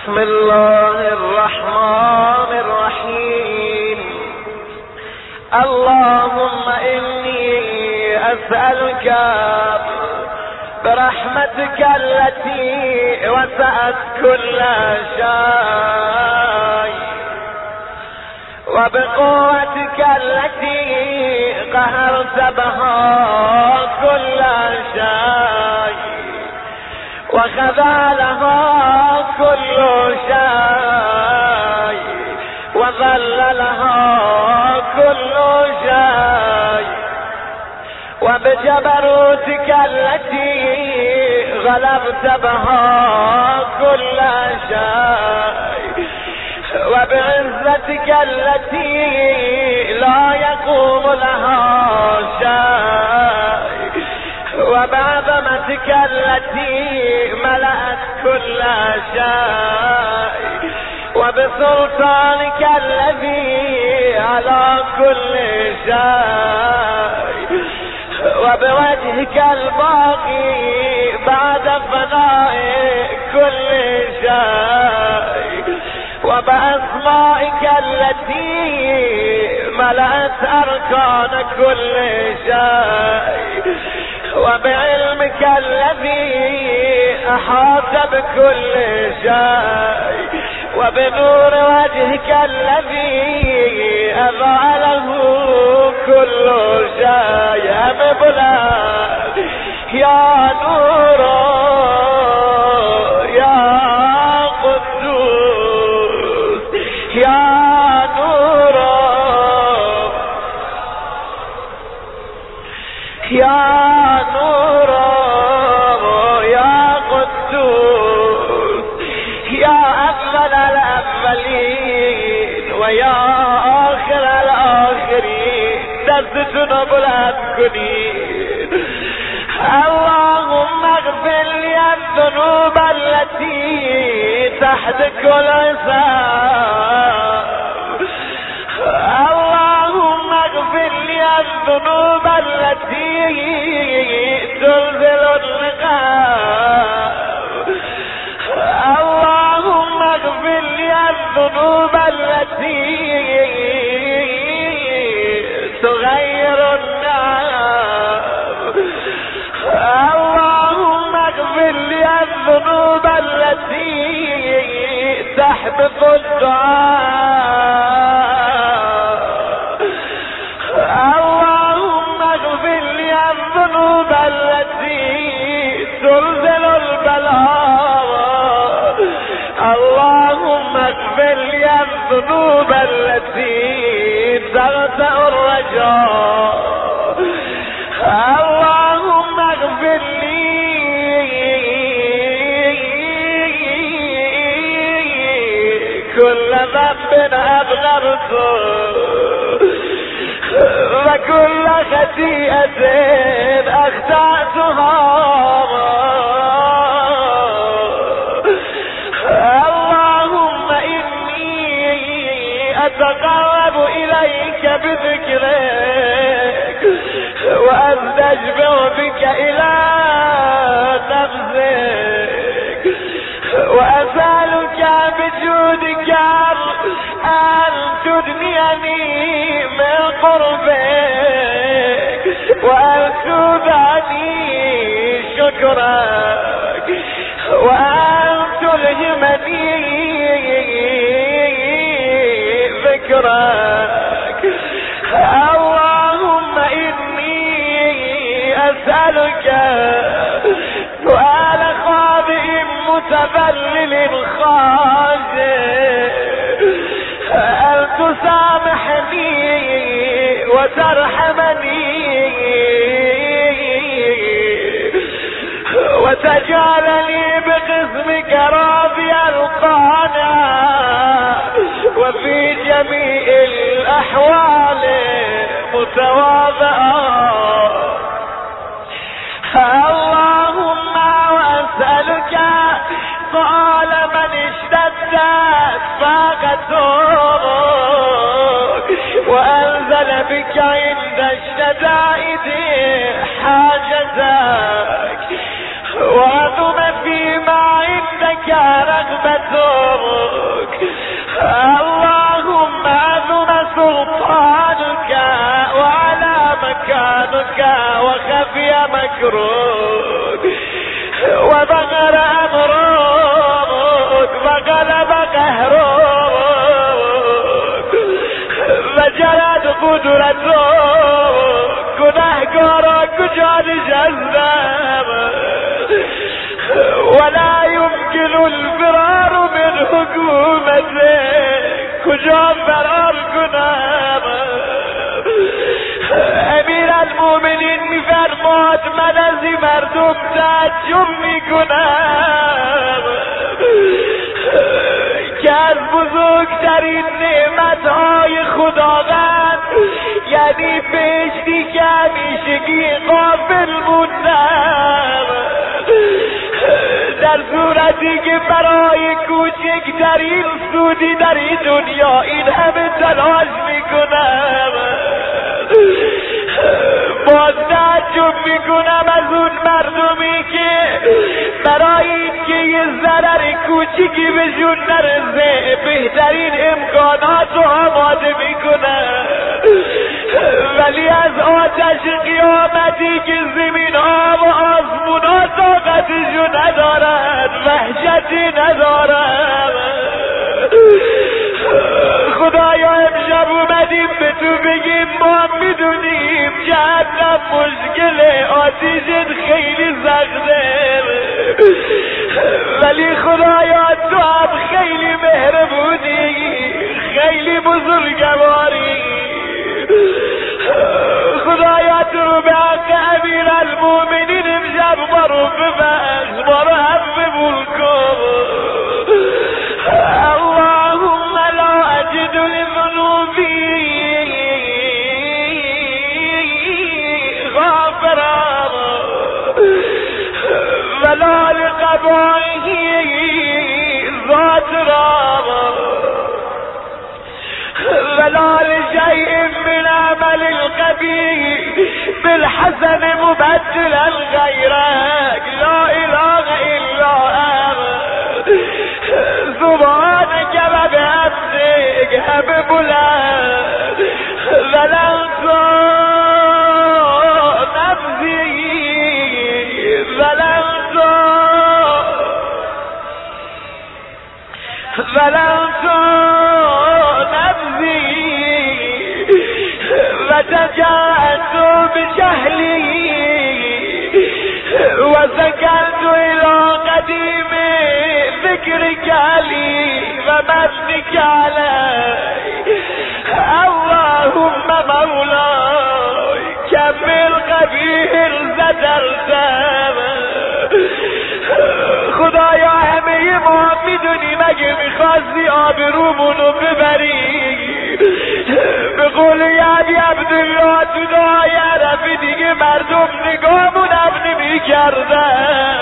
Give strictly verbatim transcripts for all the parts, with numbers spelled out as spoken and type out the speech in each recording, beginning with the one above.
بسم الله الرحمن الرحيم. اللهم إني أسألك برحمتك التي وسعت كل شيء وبقوتك التي قهرت بها كل شيء وخذلها كل شيء وذللها كل شيء وبجبروتك التي غلبت بها كل شيء وبعزتك التي لا يقوم لها شيء وبعظمتك التي ملأت كل شيء وبسلطانك الذي على كل شيء وبوجهك الباقي بعد فناء كل شيء وبأسمائك التي ملأت أركان كل شيء وبعلمك الذي أحاط بكل شيء وبنور وجهك الذي أضاء له كل شيء يا مبلغ يا نور يا قدوس يا نور يا ويا آخر الآخرين تسجن بلا تكنين. اللهم اغفر لي الذنوب التي تحت كل حساب. اللهم اغفر لي الذنوب التي تلزل الرقاب. اللهم اغفر لي الذنوب التي تغير النار. اللهم اغفر لي الذنوب التي تحبط الدعاء. اللهم اغفر لي الذنوب التي تنزل البلاء. اللهم اغفر لي الذنوب التي تغتأ الرجاء. اللهم اغفر لي كل ذنب أبغرته وكل خطيئة أخطأتها. اللهم إني أتقرب إليك بذكرك وأستجبر بك إلى نفسك وأسألك بجودك أن تدنيني من قربك وأن تودعني شكرك وأن تلهمني ذكرك. اللهم إني أسألك سؤال خاضع متذلل خاشع أن تسامحني وترحمني وتجعلني بقسمك راضيا قانعا وفي جميع الأحوال متواضعا. اللهم وأسألك قال من اشتدت فاقته وأنزل بك عند الشدائد حاجتك وعظم فيما عندك رغبته اللهم عظم سلطانك وعلى مكانك وخفي مكروه وبغر أمرك وغلب قهرك وجلد قدرتك گناهگارا کجا نشستم ولا يمكن الفرار من حكومته کجا فرار کنم. امیر المؤمنین میفرماد من از این مردم تعجب میکنم که از بزرگترین نعمتهای خداوند یعنی بهشتی که همیشگی غافل موندم، در صورتی که برای کوچکترین سودی در این دنیا این همه تلاش میکنم، باز تعجب میکنم از اون مردمی که برای اینکه یه ضرر کوچیکی بهشون نرسه بهترین امکانات رو آماده میکنن، ولی از آتش قیامتی که زمین ها و آسمون ها طاقتشو ندارن وحشتی ندارن. خدایا امشب اومدیم به تو بگیم ما میدونیم جهنم مشکله، آتیشت خیلی سخته، ولی خدایا تو هم خیلی مهربونی، خیلی بزرگواری. خدایا تو رو به حق امیر المؤمنین امشب ما رو ببخش، ما رو هم ببول کن. اللهم لا اجد لذنوبی غافرا ولا لقبائه ذاترا ولا لشيء من عمل القبيح بالحسن مبدلا غيرك لا اله الا انت سبحانك وبحمدك هب بلند ظلمت نفسي ظلمت ظلمت وتجاهلت بجهلي وسكنت إلى قديم ذكرك لي ومنك علي. اللهم مولاي كم القبيح زدرتم. خدایا همه ما میدونیم اگه میخواستی آبرومونو ببری به قول یعبی عبدالله تو دعای عرفی دیگه مردم نگاهمون هم نمی کردن.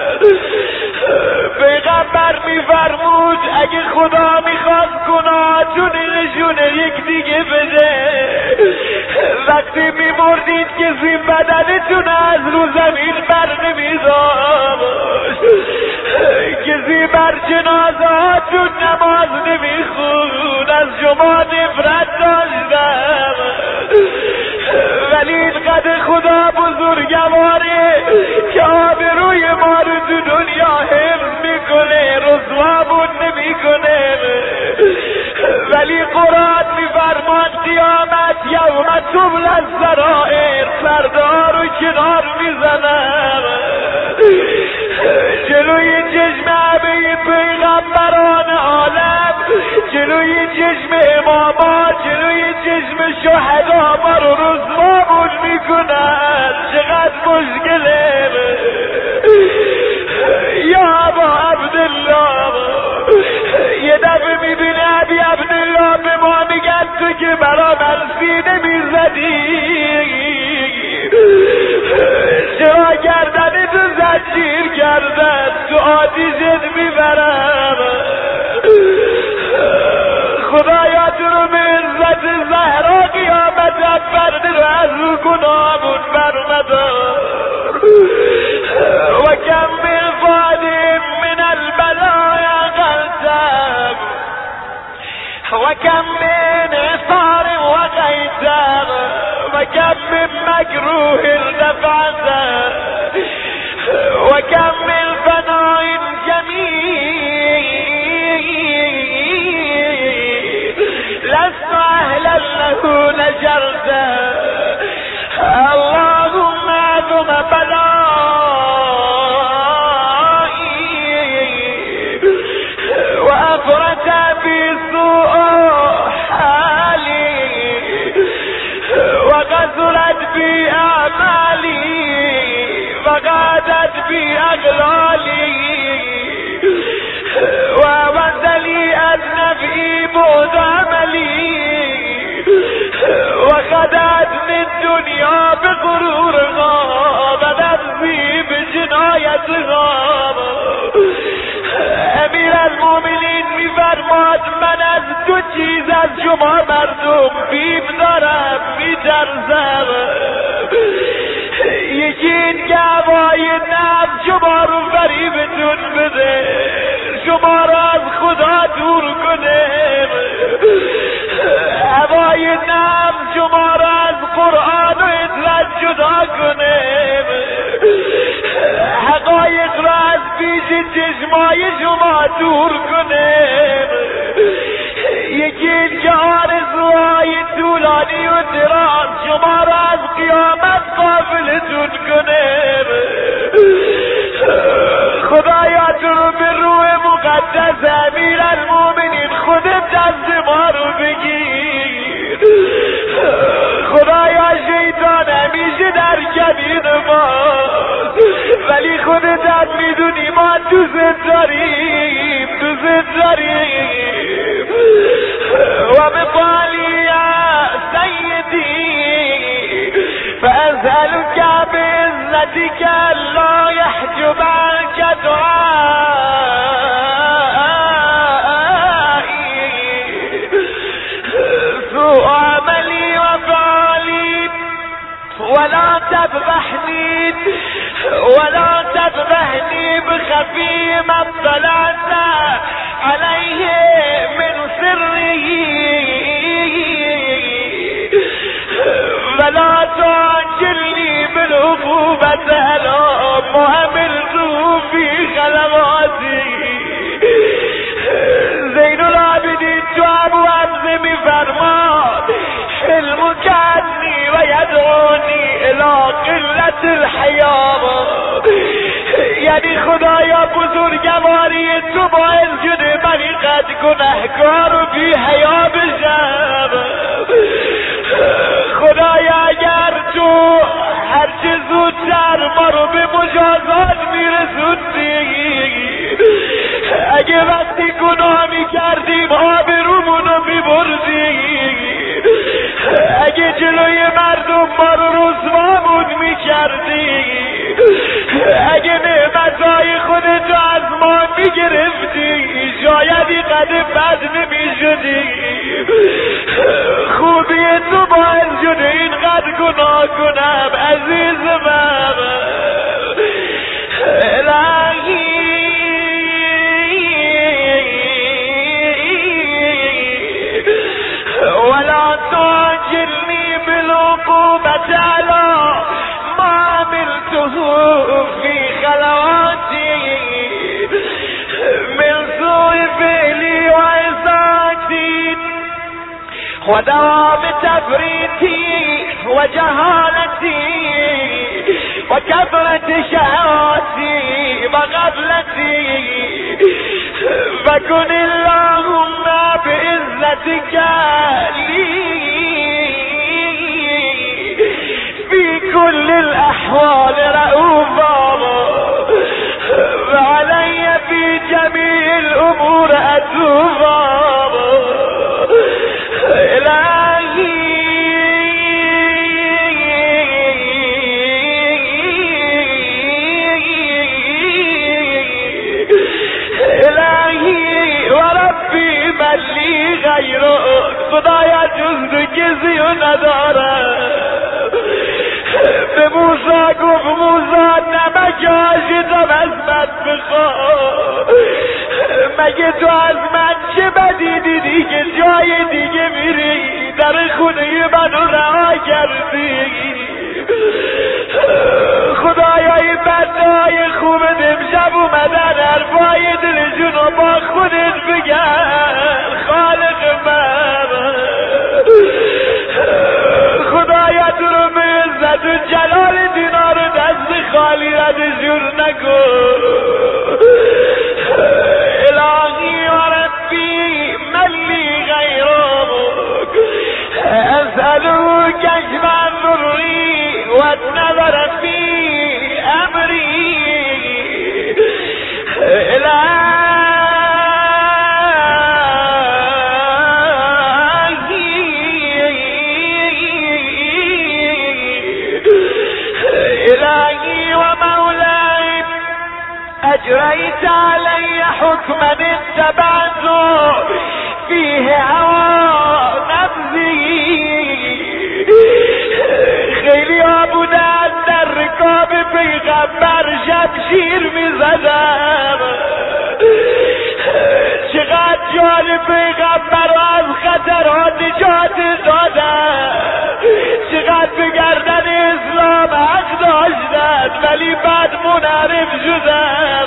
پیغمبر میفرمود اگه خدا میخواد گناهاتون نشونه یک دیگه بده، وقتی میمردید که زین بدنتون از رو زمین بر نمیداشت، کسی بر جنازه هاتون نماز نمیخون، از شما نفرت داشتم، ولی اینقدر خدا بزرگواره که آبروی ما رو تو دنیا حفظ میکنه، رسوامون نمیکنه. ولی قرآن میفرمان قیامت یوم تبلی السرائر، فردا رو کنار میزنم جلوی چشم همه پیغمبران عالم، جلوی چشم امامان، جلوی چشم شهدا ما رو رسوامون میکنن. چقدر مشکله یا ابا عبدالله. یه دفعه میبینه ابی عبدالله به ما میگن تو که برا من سینه میزدی چرا گردن تو زنجیر کردن، تو آتیشت میبرم. خدایا تو رو به عزت زهرا قیامت پرده رو از رو گناهمون برمدار. و کم من فادم من البلایا قلتم وكم من عصار وغيثار وكم من مكروه دفعته وكم من فناء جميل لست أهلا له نجرته اللهم أعظم بلائي وأفرت في سوء حالي وغزلت في أعمالي وغادت في أغلالي ووزلي أن في بعد عملي وخدعت من دنيا بغرورها ونفسي بجنايتها امیر المؤمنین میفرماد من از دو چیز از شما مردم بیم دارم میترسم یکی این که هوای نفس شما رو فریبتون بده شما را از خدا دور کنه هوای نفس شما را از قرآن و اطلاع جدا کنه حقایق را از پیش چشمای شما دور کنه یکی این که آرزوهای طولانی و دراز شما را از قیامت غافلتون کنه خدایا تو رو به روح مقدس امیر المؤمنین خودت دست ما رو بگیر خدایا شیطان همیشه در کمین ماست ولی خودت هم میدونی ما دوست داریم دوست داریم و بقالی یا سیدی فأسألك بعزتك لا يحجب عنك دعائي سوء عملي وفعلي ولا تفضحني ولا تفضحني بخفي ما اطلعت عليه من سره ولا تعجلني بالعقوبة أنا مهملت في خلواتي زين العابدين تو ابو حمزه میفرماد حلمك عني ويدعوني الى قلة الحياة یعنی خدایا بزرگواری تو باعث شده من اینقدر گناهکار و بی حیا بشم خدایا اگر تو هرچه زودتر ما رو به مجازات میرسوندی اگه وقتی گناه میکردیم آبرومون رو میبردی اگه جلوی مردم ما رو رسوامون میکردی اگه نعمتهای خودتو از ما میگرفتی شاید اینقدر بد نمیشدی خوبی تو باعث شده اینقدر گناه کنم عزیز من الهی ولا تعجلني بالعقوبة على ما عملته في خلواتي من سوء فعلي وعصاتي ودوام تفريطي وجهالتي وكثرة شهواتي وغفلتي فكن اللهم بعزتك لي في كل الأحوال رؤوفا وعلي في جميع الأمور أتوبا إلهي إلهي وربي من لي غيرك خدایا جز تو کسی رو ندارم به موسی گفت موسی نمک که عاشقم از من بخواه، مگه تو از من چه بدی دیدی که جای دیگه میری در خونه منو رها کردی؟ خدایا این بنده‌های خوبت امشب اومدن حرفای دلشونو با خودت بگن خالق من. خدایا تو رو به عزت و جلال دینا رو دست خالی ردشون نکن. الهی و ربی من لی غیرک اسألو کشف ضری و النظر فی امری. الهی و مولاي اجريت علي حكما اتبعته فيه هوى نفسي. خیلی ها بودن در رکاب پیغمبر شمشیر میزدن، چقدر جان پیغمبر از خطرات نجات دادن، چقدر به گردن اسلام حق داشتن ولی بعد منحرف شدن.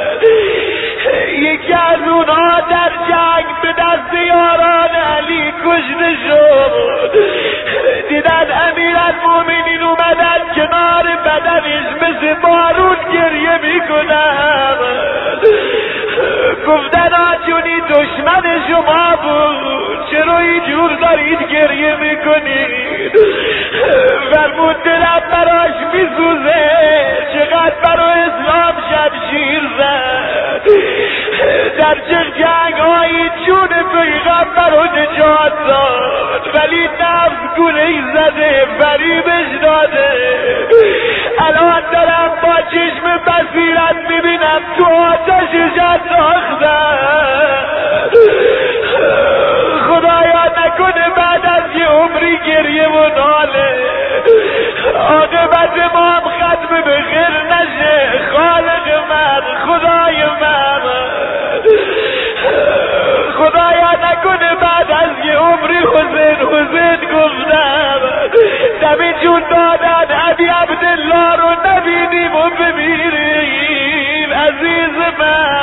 یکی از اونها در جنگ به دست یاران علی کشته شد. دیدن امیرالمومنین اومدن کنار بدنش مثل بارون گریه میکنن. گفتن آجونی دشمن شما بود، چرا اینجور دارید گریه میکنید؟ فرمود دلم براش میسوزه، چقدر برا اسلام شمشیر زد، در چه جنگ هایی چون پیغمبر رو نجات داد، ولی نفس گونه زده فریبش داده. الان دارم با چشم بصیرت میبینم تو آتش انداختن. خدایا نکنه بعد از یه عمری گریه و ناله عاقبت ما هم ختم به خیر نشه. خالق من، خدای من، خدایا نکنه بعد از یه عمری حسین حسین گفتم دمی جون دادن علی عبدالله رو نبینیم و بمیریم. عزیز من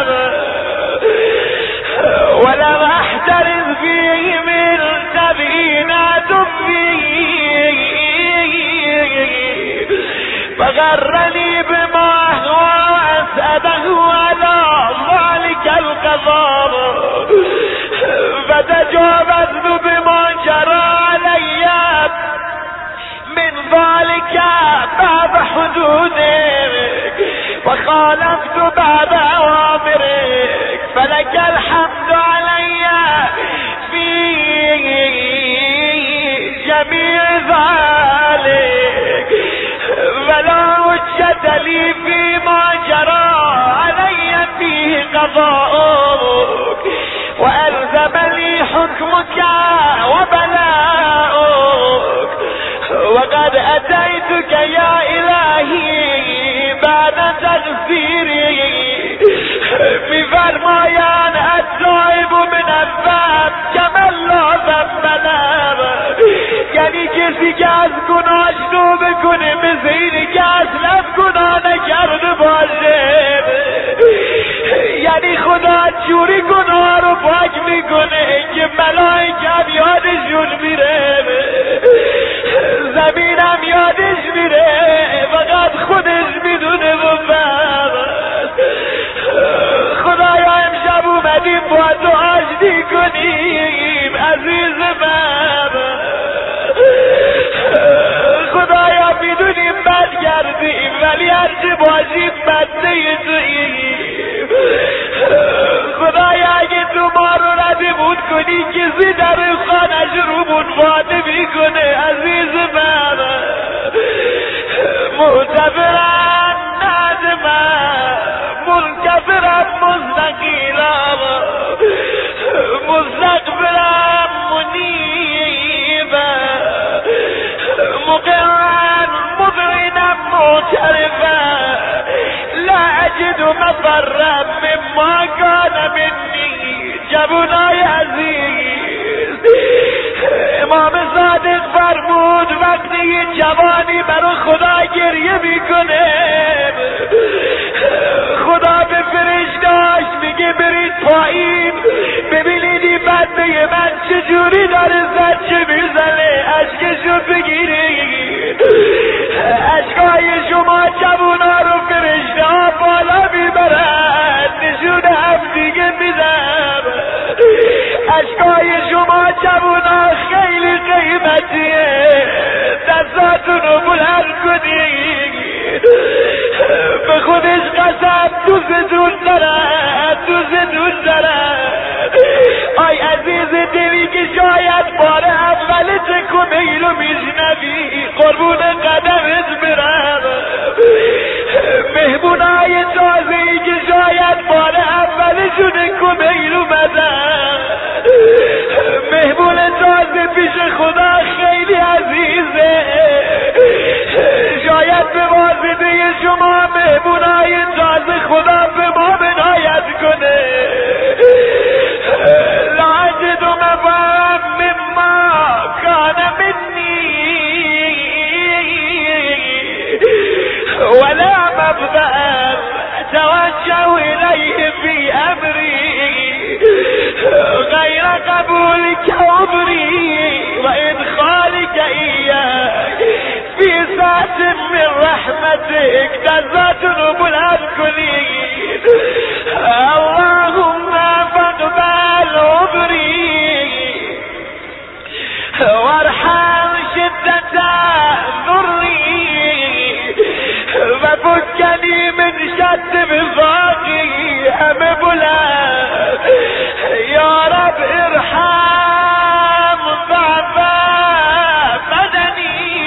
ولم احترز فيه من قبينة فيه فغرني بما هو أسأله على ذلك القضاء فتجاوزت بما جرى علي من ذلك بعد حدودك وخالفت بعد أوامرك فلك الحمد علي في جميع ذلك ولا حجة لي فيما جرى علي فيه قضاؤك وألزمني حكمك وبلاؤك وقد أتيتك يا إلهي بعد تغفيري میفرمایند التائب من الذنب کمن لا ذنب له، یعنی کسی که از گناهش توبه کنه مثل اینه که اصلا گناه نکرده باشه. یعنی خدا جوری گناه رو پاک میکنه که ملائکه یادشون میره، زمینم یادش میره، فقط خودش میدونه و خدایا امشب اومدیم با تو آشتی کنیم. عزیز من خدایا میدونیم بد کردیم ولی هرچه باشیم بنده توییم. خدایا اگه تو ما رو ردمون کنی کسی در خانش رومون فاده میکنه. عزیز من معتبرن ندمن منکفرم مستقیلم مستقبلم منیبم مقرن مبرنم معترفم افرم مما کان منی. جوانای عزیز، امام صادق فرمود وقتی یه جوانی برای خدا گریه میکنه خدا به فرشته‌اش میگه برید پایین ببینید این بنده من چجوری داره زجه میزنه، اشکشو بگیرید. اشکای شما جوونا رو فرشته‌ها بالا میبرن نشون هم دیگه میدن. اشکای شما جوونا خیلی قیمتیه، دستاتون رو بلند کنید. به خودش قسم دوستتون دارن دوستتون دارن. آی عزیز دلی که شاید بار اولت کمیلو میشنوی قربون قدمت برم. مهمونای تازه‌ای که شاید بار اولشون کمیلو بدن. مهمون تازه پیش خدا خیلی عزیزه. شاید به واسطه شما مهمونای تازه خدا به ما عنایت کنه. لا اجد مفهم مما کان منی ولا مفهم توجه الیه فی امری غیر قبولک عمری و ادخالک ایاک فی ساعت من رحمتک. دستاتون رو بلند کنید. اللهم فاقبل عمری وارحم شدت ضری و فکنی من شد بفاقی. همه بلند یا رب ارحم ضعف بدنی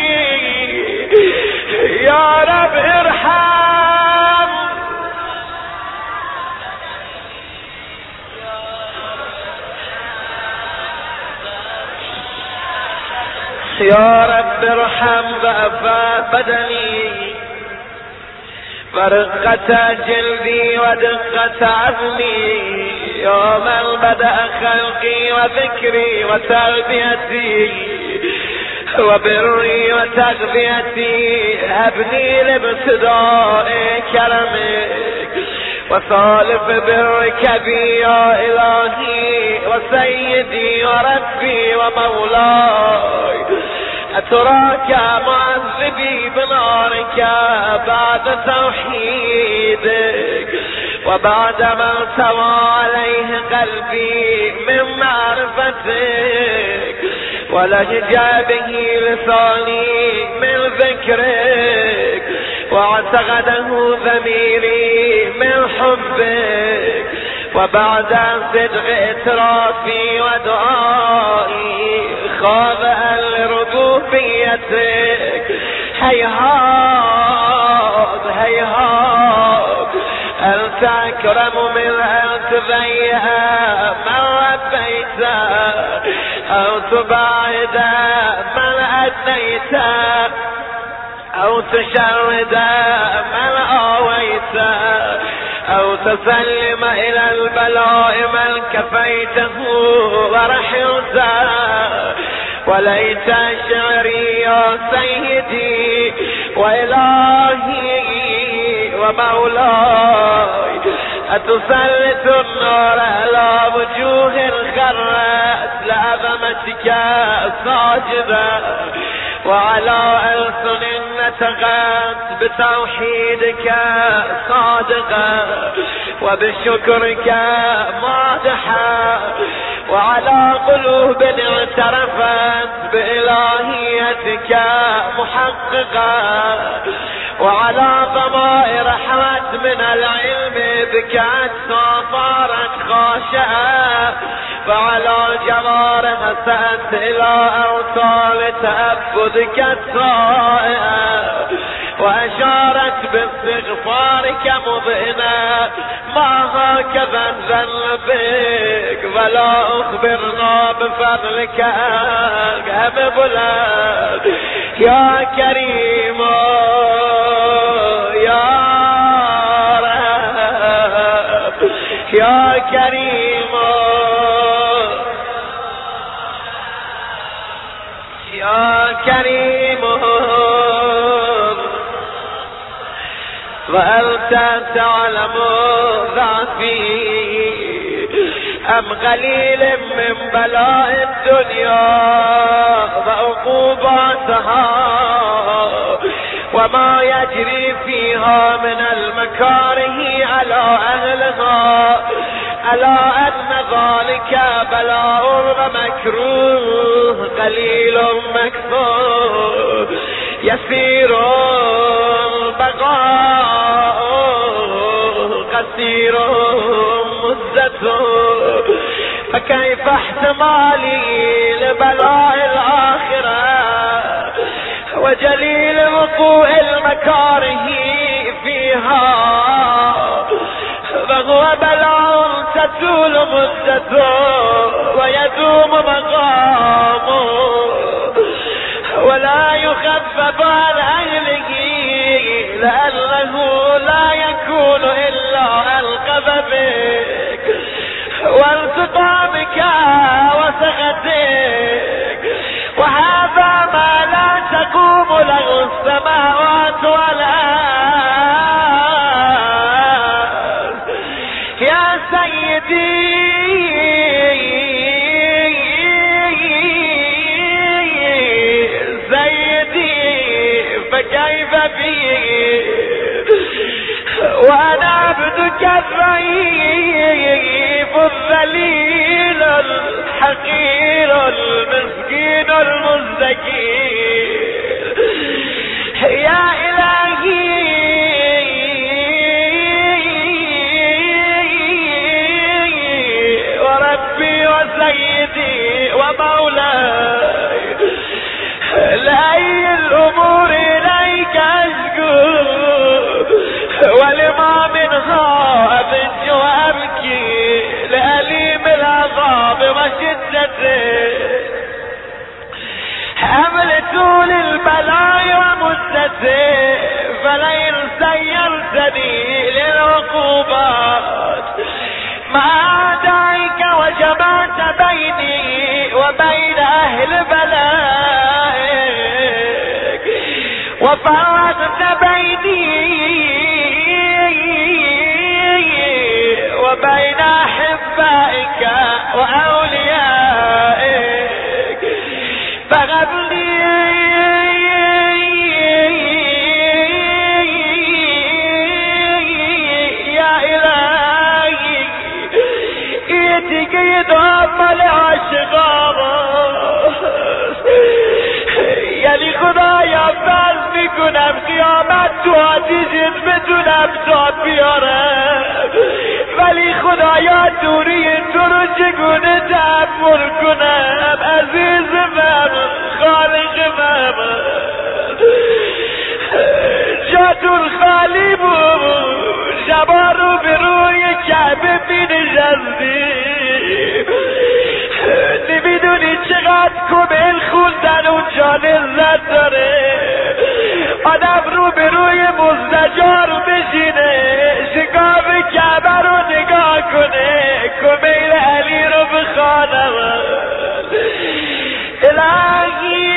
یا رب ارحم. یا رب ارحم ضعف بدنی فرقة جلدي ودقة عظمي يا من بدأ خلقي وذكري وتربيتي وبري وتغذيتي. هبني لابتداء كرمك وصالف برك بي يا إلهي وسيدي وربي ومولاي. أتراك معذبي بنارك بعد توحيدك وبعد ما سوى عليه قلبي من معرفتك ولهجا به لساني من ذكرك واعتقده ضميري من حبك وبعد صدق اعترافي ودعائي خاضعا لربوبيتك. هيهات هيهات أنت أكرم من أن تضيع من ربيت أو تبعد من أدنيت أو تشرد من آويت أو تسلم إلى البلاء من كفيته ورحمته. وليت شعري يا سيدي وإلهي ومولاي أتسلط النار على وجوه خرت لعظمتك ساجدا وعلى ألسن نطقت بتوحيدك صادقا وبشكرك مادحا وعلى قلوب اعترفت بإلهيتك محققا وعلى ضمائر حوت من العلم بك صارت خاشعة وعلى جوارح سأت إلى أوصال تأبدك الطائعة وأشارت باستغفارك مضئنا ما هكذا ذنبك ولا أخبرنا بفضلك أهم بلاد. يا كريم يا رحمن وأنت تعلم ضعفي أم قليل من بلاء الدنيا وعقوباتها وما يجري فيها من المكاره على أهلها، ألا أن ذلك بلاء ومكروه قليل مكثور يسير بقاء قصير مدة، فكيف احتمالي لبلاء الآخرة وجليل وقوع المكاره فيها، فهو بلاء تطول مدته ويدوم مقامه ولا يخفف عن أهله، لأنه لا يكون إلا القذبك وانتقامك وسخطك، وهذا ما لا تقوم له السماوات والأرض. يا سيدي فكيف بي وأنا عبدك الضعيف الذليل الحقير المسكين المزدكين. يا إلهي وربي وسيدي ومولاي، لأي الأمور إليك أشكو ولما منها أبج وأبكي لأليم العذاب وشدته، حمل طول البلاء ومدته، فلئن سيرتني للعقوبات مع أعدائك وجمعت بيني وبين أهل بلائك وفرقت بيني وبين أحبائك وأوليائك، فغب لي يا إلهي، إيدك يضم العاشقان یعنی خدایا فرض میکنم قیامت تو آتیش بدونم داد بیارم، ولی خدایا دوری تو رو چگونه تحمل کنم؟ عزیز من، خالق من، جاتون خالی بود، شبا رو به روی کعبه می نشستیم، نمیدونی چقدر کمل خوندن اونجا لذت داره. آدم رو به روی مزدجار بشینه، شکاف کعبه رو نگاه کنه، کمیل علی رو بخوانم. الهی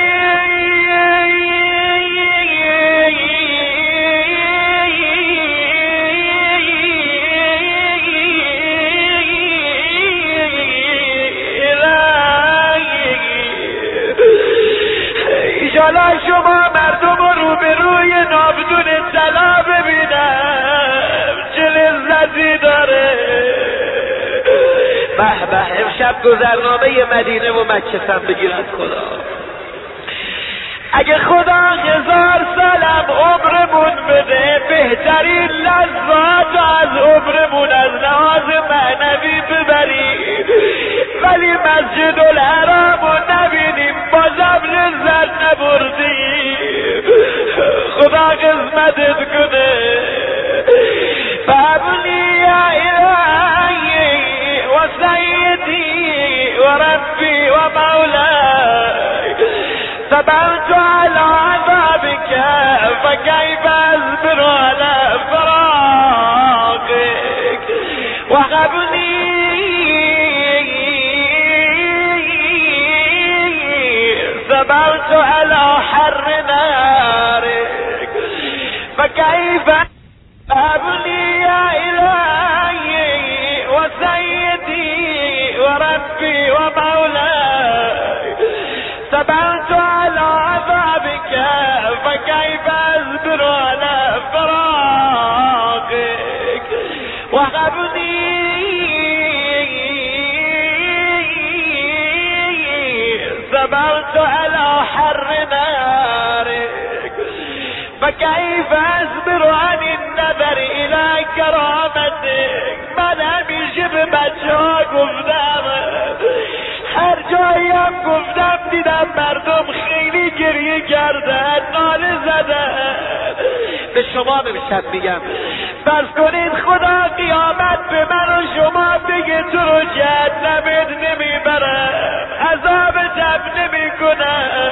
ایشالا شما مردم رو به روی نابدون طلا ببینم چه لذتی داره. به به، امشب گذرنامه مدینه و مکه سم بگیرد خدا. اگه خدا هزار سالم عمرمون بده، بهترین لحظات از عمرمون از لحاظ معنوی ببریم، ولی مسجد الحرام رو نبینیم، بازم لذت نبردیم. خدا قسمتت کنه. فابلی یا الهی و سیدی و ربی و مولاي، صبرت على عذابك فكيف أصبر على فراقك، وهب لي صبرت على حر نارك فكيف فكيف أصبر على فراقك وغبني صبرت على حر نارك فكيف أصبر عن النظر إلى كرامتك من همیشه به بچه ها گفتم هر جاییم گفتم دیدم مردم خیلی گریه کردن ناله زدن به شما بشم میگم فرض کنید خدا قیامت به من و شما بگه تو رو جهنمت نمیبرم عذاب جب نمیکنم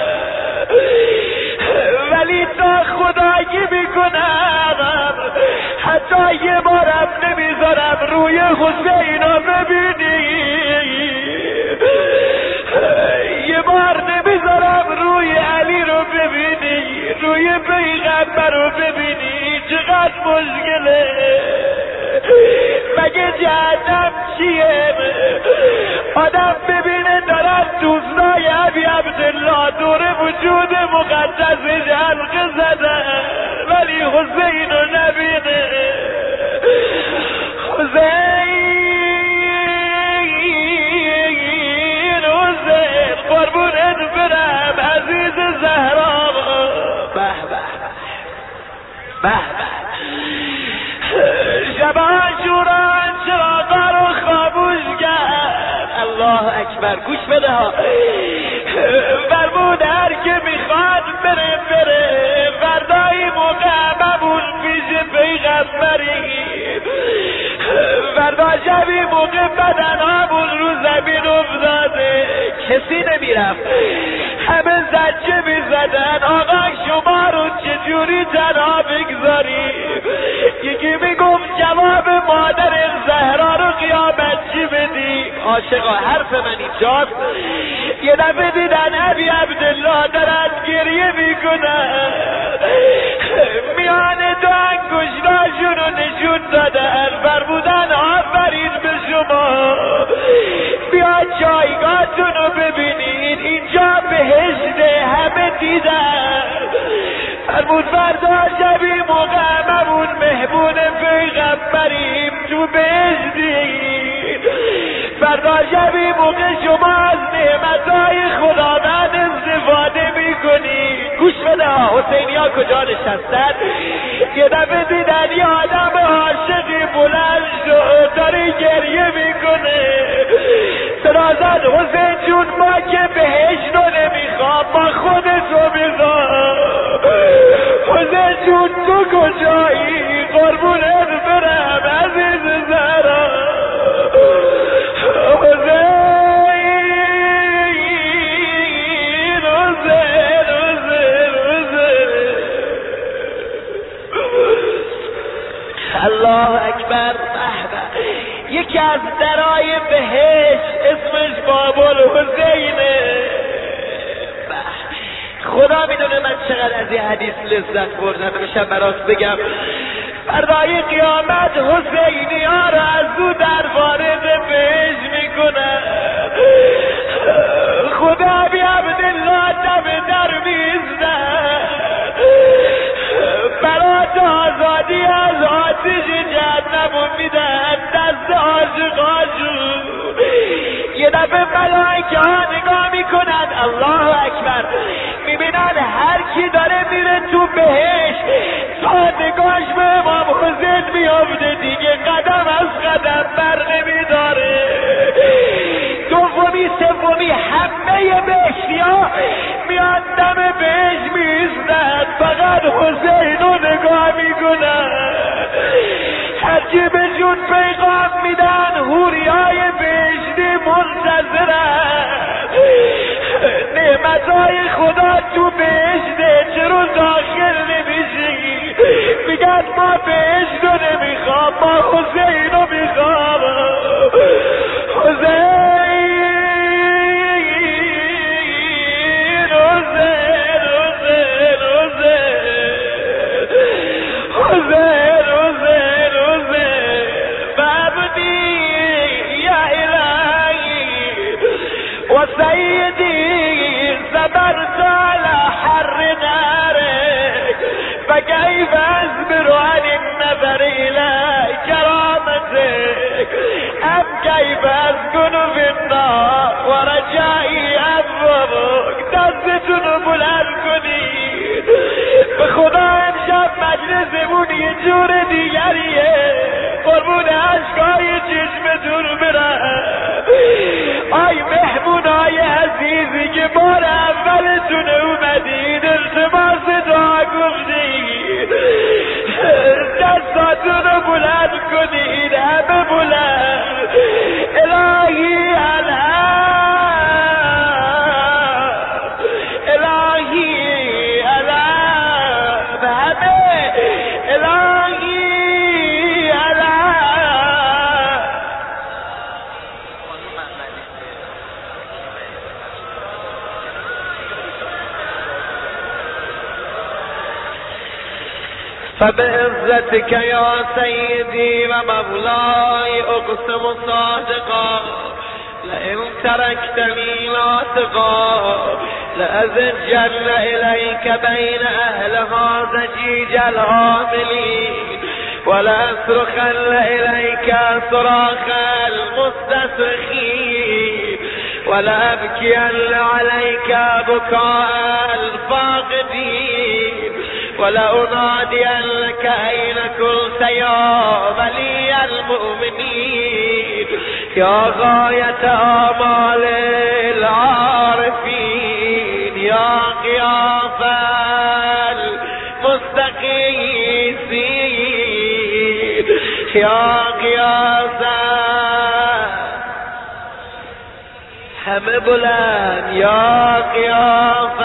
ولی تا خدایی میکنم حتی یه بارم نمیذارم روی حسین رو ببینی یه بار نمیذارم روی علی رو ببینی روی پیغمبر رو ببینی چقدر مشکله مگه جهنم چیه آدم ببینه دارن دوستای ابی عبدالله دور وجود مقدسش حلقه زدن ولی حسین رو نبینه حسین حسین قربونت برم عزیز زهرا به به به به شب عاشورا چراغا رو خاموش کرد الله اکبر گوش بده ها فرمود هر که میخواد بره بره فردای موقع بمون پیش پیغمبری فردا شبی موقع بدنامون رو زمین افتاده کسی نمیرفت همه زجه میزدن آقا شما رو چجوری تنها بگذاری یکی میگفت جواب مادر زهرا رو قیامت چی بدی عاشقا حرف من اینجاست یه دفعه دیدن ابی عبدالله دارن گریه میکنن میان دو انگشتاشون رو نشون دادن فرمودن آفرین به شما بیا جایگاهتون رو ببینین اینجا بهشته همه دیدن فرمود فردا شبی موقع هممون مهمون پیغمبریم تو بهشتیم فردا شبی موقع شما از نعمتهای خداوند استفاده میکنی گوش بده حسینی ها کجا نشستن یه دفعه دیدن یه آدم عاشقی بلند شد داره گریه میکنه صدا زد حسین جون ما که بهشت رو نمیخوام با خودتو میخوام حسین جون تو کجایی قربونت برم عزیز زهرا الله اکبر یکی از درای بهشت اسمش بابالحسینه خدا میدونه من چقدر از این حدیث لذت بردم بشم برات بگم فردای قیامت حسینی ها را از او در وارد بهشت میکنن خدا بی عبدالله دم در میزنن برات آزادی از آتش جهنم میدن دست عاشقاشون یه دفعه ملائکه ها نگاه میکنن الله اکبر میبینن هر کی داره میره تو بهشت تا نگاش به امام حسین میافته دیگه قدم از قدم بر نمیداره دومی سومی همه بهشتی ها میان دم بهشت میزنن فقط حسین رو نگاه میکنن هرچی به جون پیغام میدن حوری های بهشتی منتظرن نعمتهای خدا تو بهشته چرا داخل نمیشی میگن ما بهشت رو نمیخوام ما حسین رو میخوام حسین حسین حسین حسین حسین حسین فابنی یا الهی و سیدی صبرت على حر ناره فكيف أصبر عن النظر إلى كرامتك أم كيف أسكن في النار ورجائي أمرك دستون بلند کنی به خدا امشب مجلسمون یه جور دیگریه قربون عشقای چشمتون برم آی مهمونای عزیزی که بار اولتون اومدید التماس دعا گفتید دستاتون رو بلند کنید همه بلند الهی الهم الهی الهم همه الهی الهم فبعزتك يا سيدي ومولاي أقسم صادقا لئن تركتني ناطقا لأزجن إليك بين أهلها زجيج العاملين ولأصرخن إليك صراخ المستصرخين ولأبكين عليك بكاء الفاقدين ولأنادينك أين كنت يا ولي المؤمنين يا غاية آمال العارفين يا غياث المستغيثين يا غياث هم بلند يا غياث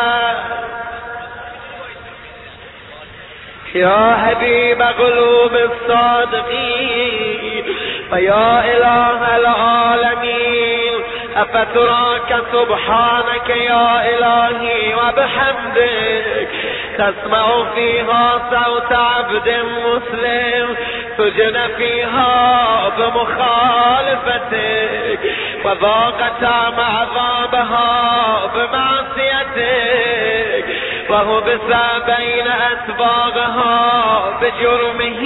يا حبيب قلوب الصادقين فيا إله العالمين أفتراك سبحانك يا إلهي وبحمدك تسمع فيها صوت عبد مسلم سجن فيها بمخالفتك وذاق طعم عذابها بمعصيتك وهبس بين أسباغها بجرمه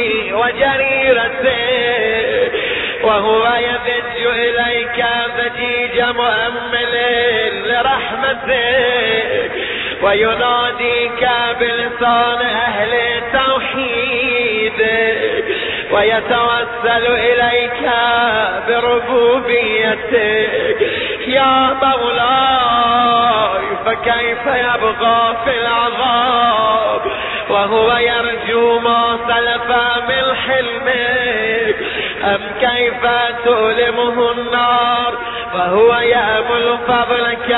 وجريرته وهو يذج إليك ذجيج مؤمل لرحمتك ويناديك بلسان أهل توحيدك ويتوسل إليك بربوبيتك يا مولاي فكيف يبقى في العذاب وهو يرجو ما سلف من حلمك أم كيف تؤلمه النار وهو يأمل فضلك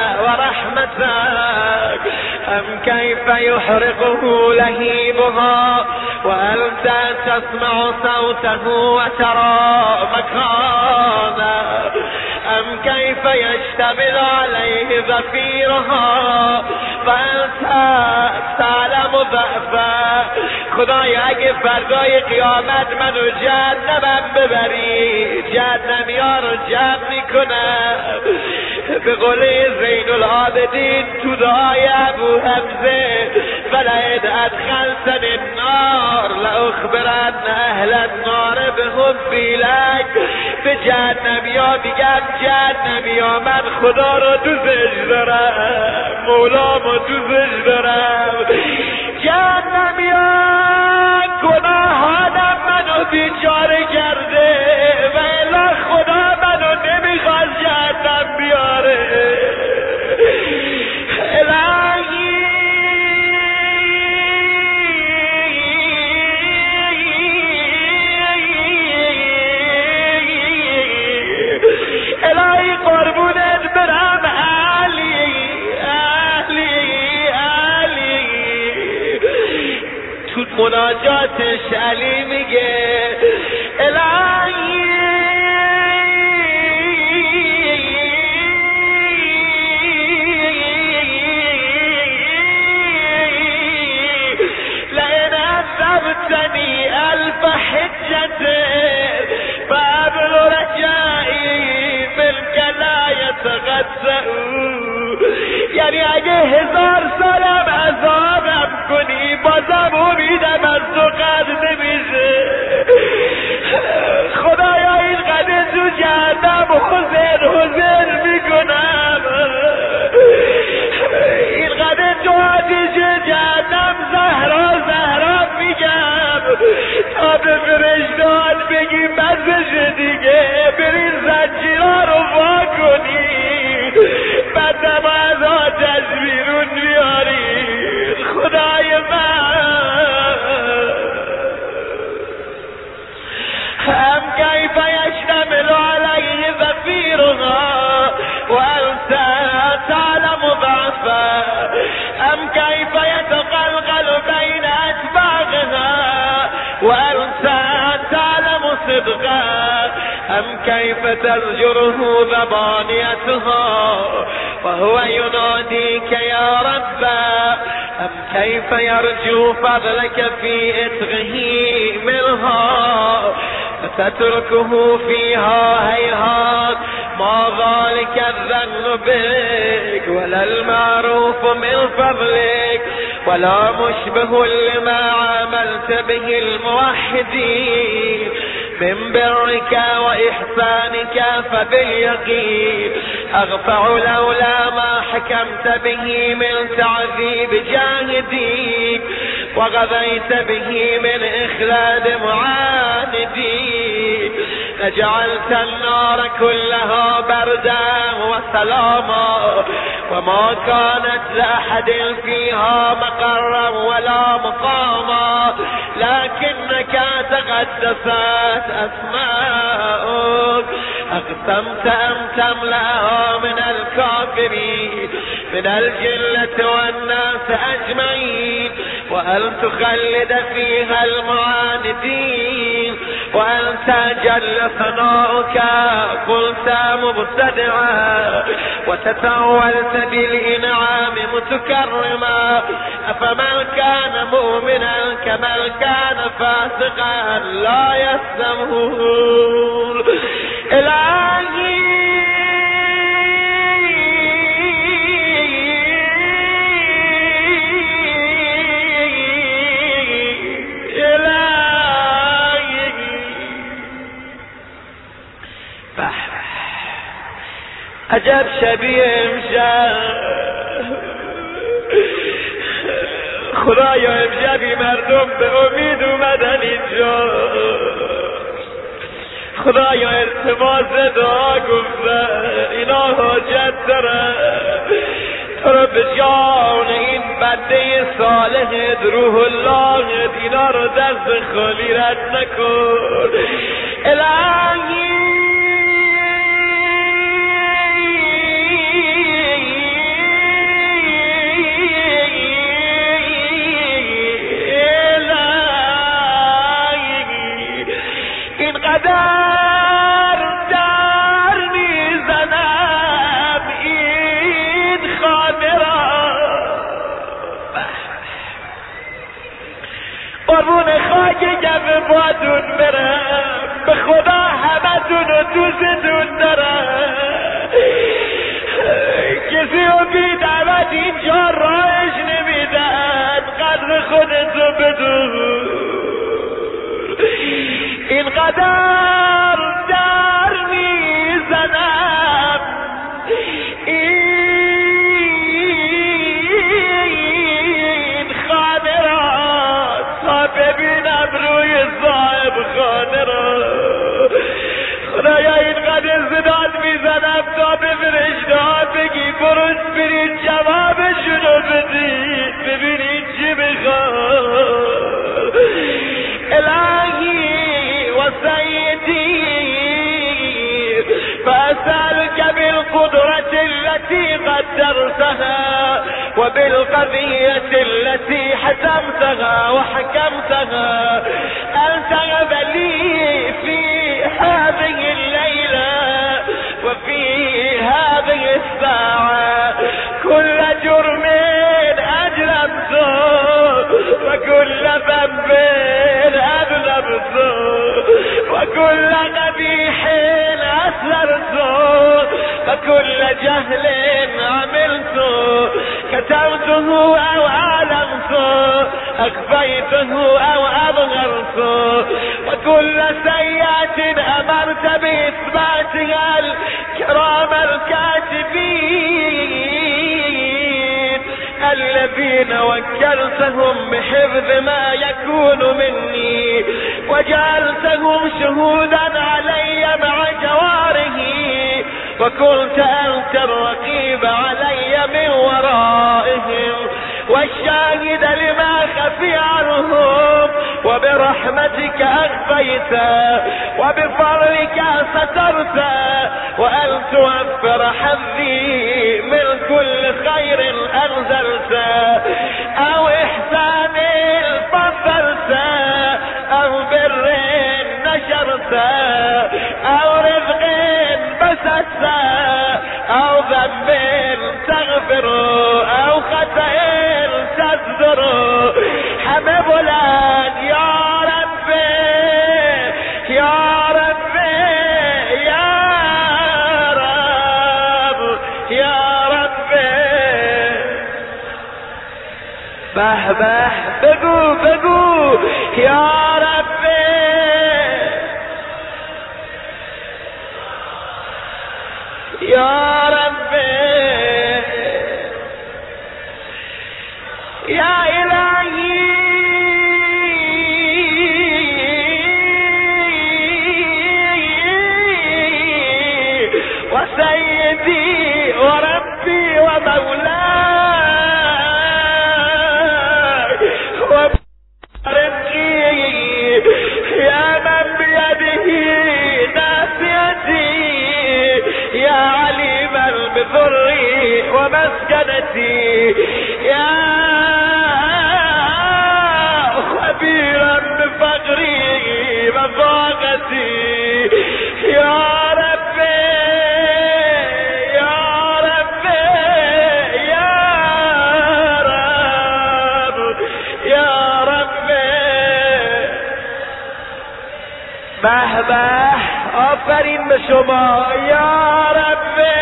ورحمتك أم كيف يحرقه لهيبها وأنت تسمع صوته وترى مكانه أم كيف يشتمل عليه زفيرها فأنت تعلم ضعفه خدای اگه فردای قیامت منو جهنمم ببری جهنمیا رو جمع میکنم به قول زین العابدین تو دعای ابو حمزه فلئن ادخلتنی النار لاخبرن اهل النار بحبی لک به جهنمیا میگم جهنمیا من خدا رو دوستش دارم مولامو دوستش دارم جهنمیا گناهانم منو بیچاره کرده و الا خدا منو نمیخواد جهنم بیاره الهی الهی قربونت برم علی علی علی تو مناجاتش علی میگه الهی لئن عذبتني الف حجة فابل رجائي منك لا يتغذى یعنی اگه هزار سالم عذابم کنی دم حسین حسین میکنم. اینقدر تو آتیش جهنم زهرا زهرا میگم تا به فرشتان بگی بسش دیگه، برین زنجیرها رو وا کنی، بعد از آتش بیرون بیاری. خدای من هم کیف یشتمل علیه زفیرها و انت تعلم ضعفا، هم کیف یتقلقل بین اتباعها و انت تعلم صدقا، هم کیف تزجره ذبانیتها وهو يناديك يا رب، أم كيف يرجو فضلك في إتغه منها فتتركه فيها هيهات، ما ذلك الظن بك ولا المعروف من فضلك ولا مشبه لما عملت به الموحدين من برك وإحسانك، فباليقين أغفع لولا ما حكمت به من تعذيب جاهدين وغذيت به من إخلاد معاندين، لجعلت النار كلها بردا وسلاما وما كانت لأحد فيها مقرا ولا مقاما، لكنك تقدست أسماؤك، أقسمت أن تملأها من الكافرين من الجلة والناس أجمعين، وأن تخلد فيها المعاندين، وأنت جل ثناؤك قلت مبتدعا وتتولت بالإنعام متكرما، أفمن كان مؤمنا كمن كان فاسقا لا يستوون. إلهي عجب شبیه امشب، خدایا امشبی مردم به امید اومدن اینجا، خدایا التماس دعا گفتن اینا حاجت دارن، تو رو به جان این بنده صالحت روح اللهت اینا رو دست خالی رد نکن. الهی قدر در میزنم این خانه را، قربون خاک گف بادون برم، به خدا همتون رو دوستتون دارم، کسی رو بی دعوت اینجا راهش نمیدن، قدر خودتو بدون. اینقدر در میزنم این خانه را تا ببینم روی صاحب خانه را. خدایا اینقدر زداد میزنم تا به فرشته‌ها بگی برو برید جوابشون رو بدید ببینید چی میخواد. الهی وسيدي فأسألك بالقدرة التي قدرتها وبالقضية التي حسمتها وحكمتها أن تغب لي في هذه الليلة وفي هذه الساعة كل جرم أجرمته وكل ذنب أذنبته وكل قبيح أسررته وكل جهل عملته كتمته أو أعلمته أخفيته أو أظهرته، وكل سيئة أمرت بإثباتها الكرام الكاتبين الذين وكلتهم بحفظ ما يكون مني، وجعلتهم شهودا علي مع جواره، وكنت أنت الرقيب علي من ورائهم والشاهد لما خفي عنهم، وبرحمتك أخفيت وبفضلك سترت، وأن توفر حظي من كل خير أنزلت أو إحسان فضلت أو بر نشرت أو رزق بسست أو ذنب تغفر أو خطأ تزدر، حبيب لك يا ربي يا ربي يا رب يا ربي. به به بگو بگو يا ربي يا ربي يا إلهي وسيدي وربي ومولاي وباركي يا من بيده ناسيتي، يا عليما بضري ومسكنتي، يا خبيرا بفقري وضاقتي، يا ربي يا ربي يا رب يا ربي. به به آفرین به شما یا ربی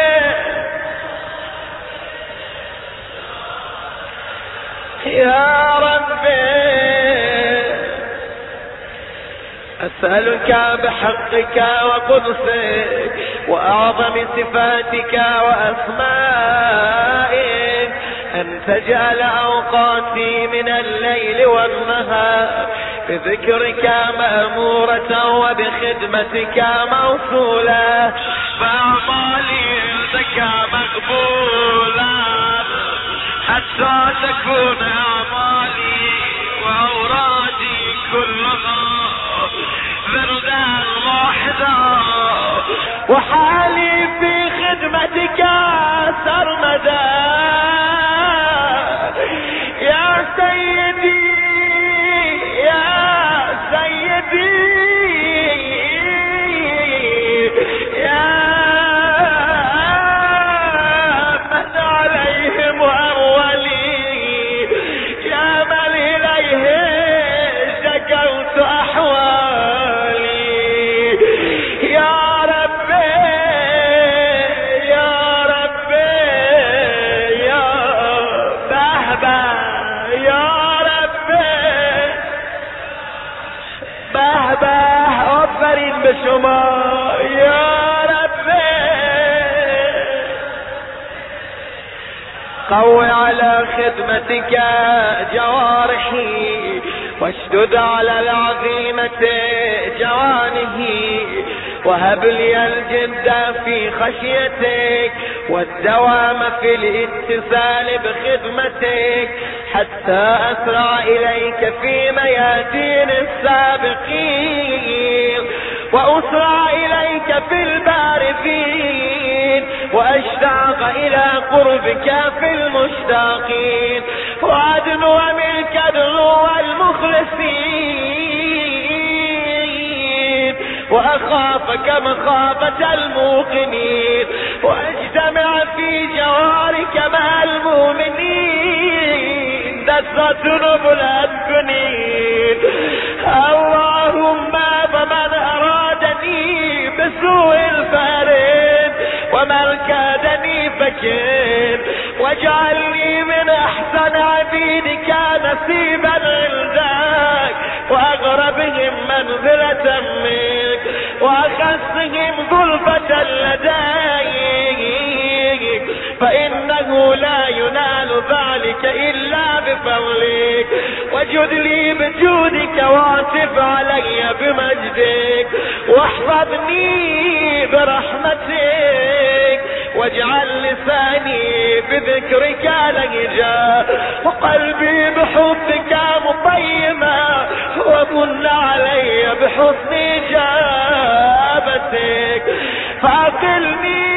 يا ربي. أسألك بحقك وقدسك وأعظم صفاتك وأسمائك أن تجعل أوقاتي من الليل والنهار بذكرك مأمورة وبخدمتك موصولة، فأعمالي عندك مقبولة حتى تكون أعمالي وأورادي كلها وردا واحدا، وحالي في خدمتك سرمدا يا سيدي يا سيدي يا من عليهم أولي، يا من إليه شكوت أحوالي، يا ربي يا ربي يا بهبه يا ربي بهبه آفرین به شما یا ربی. قو على خدمتك جوارحي واشدد على العظيمة جوانهي، وهب لي الجد في خشيتك والدوام في الاتصال بخدمتك حتى أسرع إليك في ميادين السابقين، وأسرع إليك في البارزين، وأشتاق إلى قربك في المشتاقين، وأدنو منك دنو المخلصين، وأخافك مخافة الموقنين، وأجتمع في جوارك مع المؤمنين دسة نبلة كنين. اللهم فمن أرادني بسوء الفارد ومن كادني فكين، واجعلني من أحسن أحسن عبيدك نصيبا عندك وأقربهم منزلة منك وأخصهم ظلفة لديك، فإنه لا ينال ذلك إلا بفضلك. وجد لي بجودك واعطف علي بمجدك واحفظني برحمتك واجعل لساني بذكرك لهجا وقلبي بحبك مطيما ومن علي بحسن إجابتك. فأقلني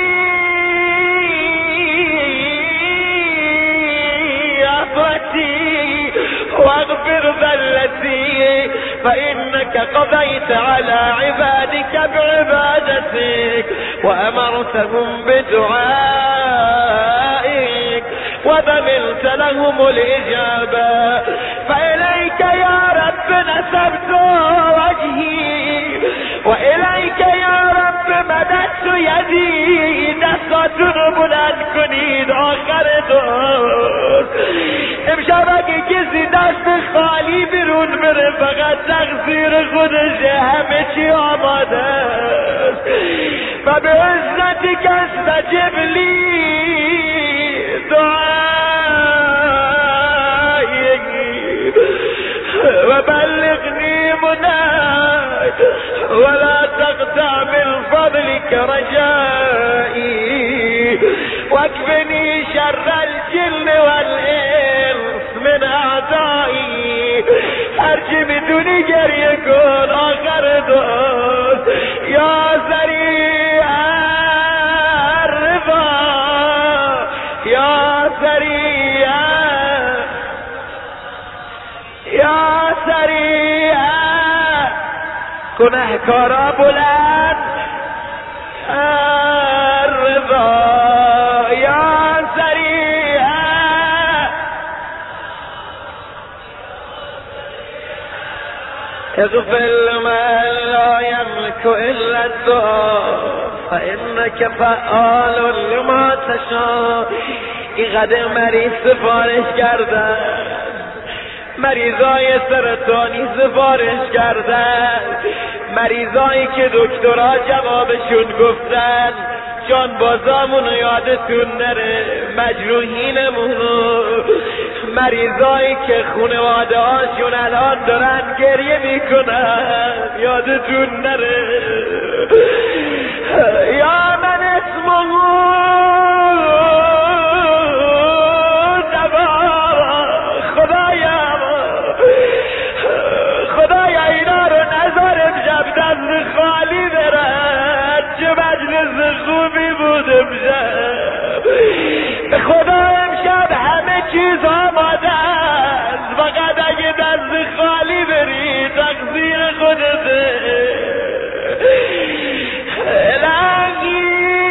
أخوتي واغفر ذلتي، فإنك قضيت على عبادك بعبادتك وأمرتهم بدعائك وذملت لهم الإجابة. فإليك يا رب نسبت وجهي وإليك يا رب مددت يدي، دست بلند کنید آخر دوست. امشب اگه کسی دست خالی بیرون بره فقط تقصیر خودش، همه چی آماده است. و به عزتی که استجب لی دعایی و بلغنی مناج ولا تقطع من فضلك رجائي واكفني شر الجن والإنس من أعدائي. هرچی بدونی گریه کن آخر دوست. یا سریع الرضا یا سریع یا سریع گنهکارا بلند الرضا یا سریع اغفر من لا يملك الا الدعاء فانك فعال لما تشاء. اینقدر مریض سفارش کردن، مریضای سرطانی سفارش کردن، مریضایی که دکترها جوابشون گفتن جان بازامونو یادتون نره، مجروحینمونو، مریضایی که خونواده هاشون الان دارن گریه میکنن یادتون نره. یا من اسمه خالی برد چه مجلس خوبی بود امشب. خدا امشب همه چیز آماده است، فقط اگه دست خالی بری تقصیر خودته. الهی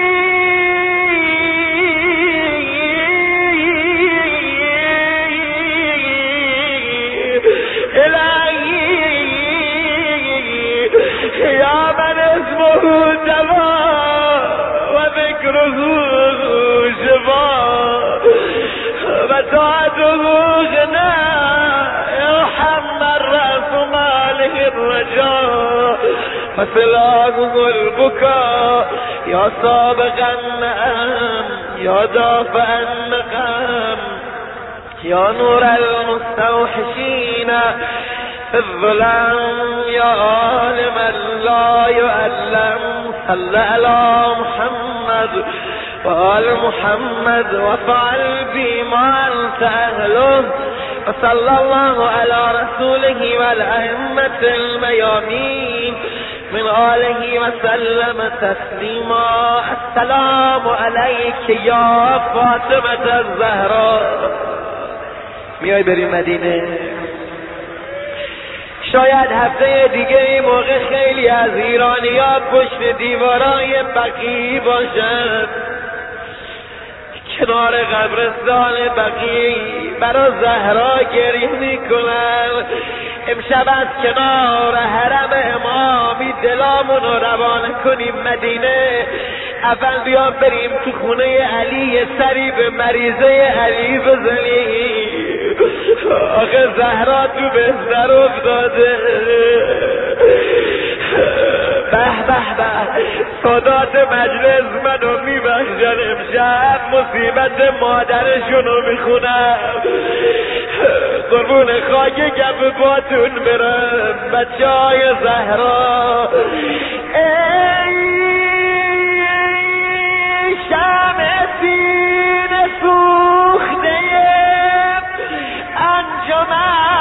یا من اسمه دوا و ذکره شفا و طاعته غنا ارحم من رأس ماله الرجاء فسلاقه البكاء یا سابق النعم یا دافع النقم یا نور المستوحشین الظلام يا عالما لا يعلم صل على محمد وآل محمد وفعل بما أنت أهله وصلى الله على رسوله والأئمة الميامين من آله وسلم تسليما. السلام عليك يا فاطمة الزهراء. میای بریم مدینه؟ شاید هفته دیگه این موقع خیلی از ایرانی ها پشت دیوارای بقیع باشن، کنار قبرستان بقیع برای زهرا گریه میکنن. امشب از کنار حرم امامی دلامون رو روانه کنیم مدینه. اول بیا بریم تو خونه علی، سری به مریضه علی بزنیم. آخه زهرا تو بستر افتاده. به به به سادات مجلس منو میبخشن، امشب مصیبت مادرشونو میخونم. قربون خاک گپ باتون برم بچه های زهرا. ای شمع سینه سوخته انجمن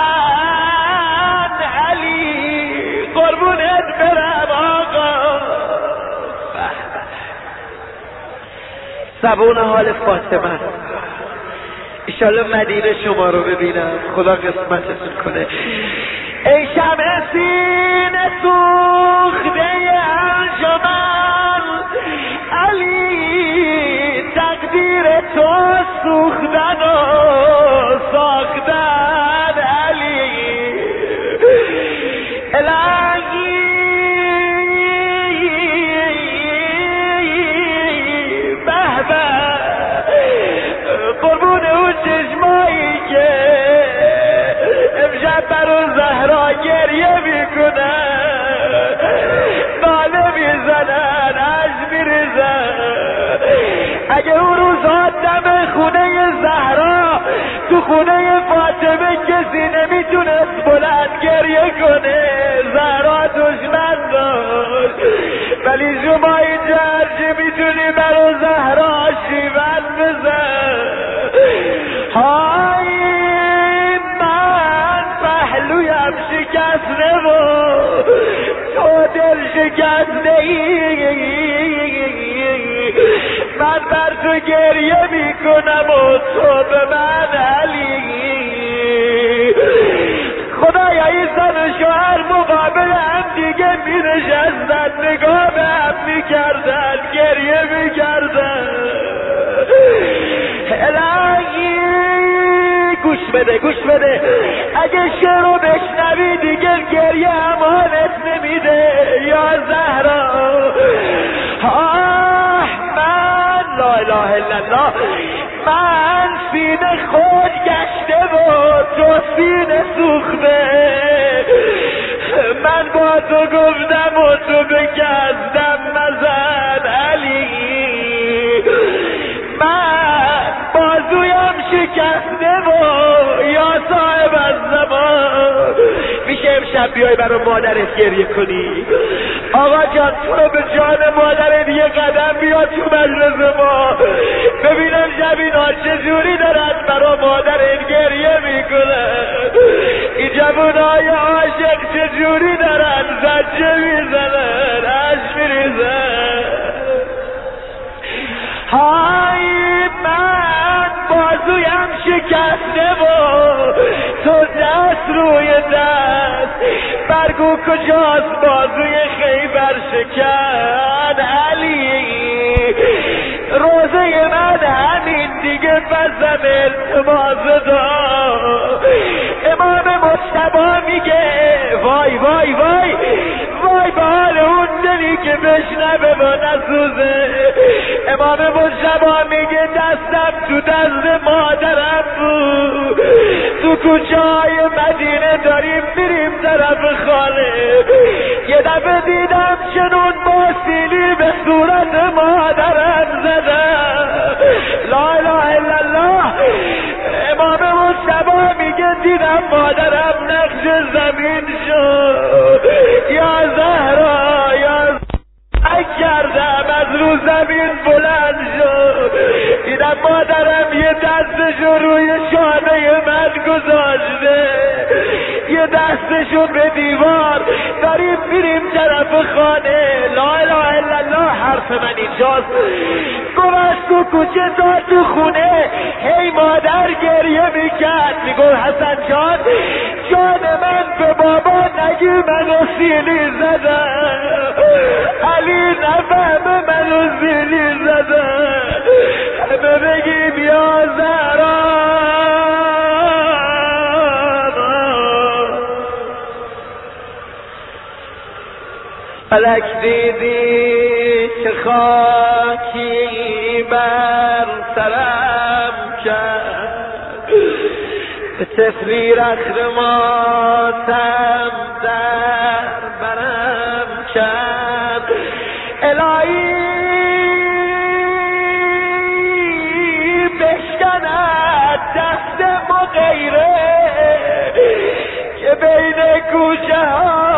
علی، قربونت برم آقا. زبون حال فاطمه، ایشالله مدینه شما رو ببینم، خدا قسمتتون کنه. ای شمع سینه سوخته انجمن علی، تقدیر تو سوختن و ساختن علی. الهی به به قربون اون چشمایی که امشب برون زهرا گریه میکنن، ناله میزنن، عشق میریزن. اگه اون روزها دم خونه زهرا تو خونه فاطمه کسی نمیتونست بلند گریه کنه، زهرا دشمن داشت، ولی شما اینجا هرچی میتونی برای زهرا شیون بزن. های من پهلویم شکسته و تو دل شکسته ای، من بر تو گریه میکنم و تو به من علی. خدایا این زن و شوهر مقابل هم دیگه می نشستن، نگاه به هم می کردن، گریه می کردن. الهی گوش بده گوش بده، اگه شعر رو بشنوی دیگه گریه هم حالت نمیده یا زهرا. آه من لا اله الا الله، من سینه خود گشته و تو سینه سوخته. من با تو گفتم و تو بگردم مزن علی. من بازویم شکسته و یا صاحب از زمان. میشه امشب بیای برای مادرت گریه کنی؟ آقا جان تو رو به جان مادرت یه قدم بیا تو مجلس ما، ببینم جبینا چجوری دارن برای مادرت گریه میکنن، این جوانای عاشق چجوری دارن زجه میزنن، عشق میریزن. های من بازویم شکسته و تو دست روی دست، برگو کجاست بازوی خیبر شکن علی. روزه من همین دیگه بزم التماس دار. امام مجتبی میگه وای وای وای وای به حال اون دلی که بشنوه و نسوزه. امام مجتبی میگه دستم تو دست مادرم بود، تو کوچه های مدینه داریم میریم طرف خانه، یه دفعه دیدم چنون ماسیلی به صورت مادرم زدم. لا اله الا الله. امام مجتبی میگه دیدم مادرم نقش زمین شد، یا زهرا یا کردم از رو زمین بلند شد، دیدم مادرم یه دستشو روی شانه من گذاشته، یه دستشو به دیوار، داریم میریم طرف خانه. لا اله الا الله. حرف من اینجاست، گوش تو کوچه تا تو خونه، هی مادر گریه میکرد، میگو حسن جان جان من به بابا نگی منو سیلی زدن، علی نفهم منو سیلی زدن، همه بگیم یا زهرا. فلک دیدی چه خاکی بر سرم کرد، طفلی رخت ماتم در برم کرد الهی بشکند دست ما غیره که بین کوچه ها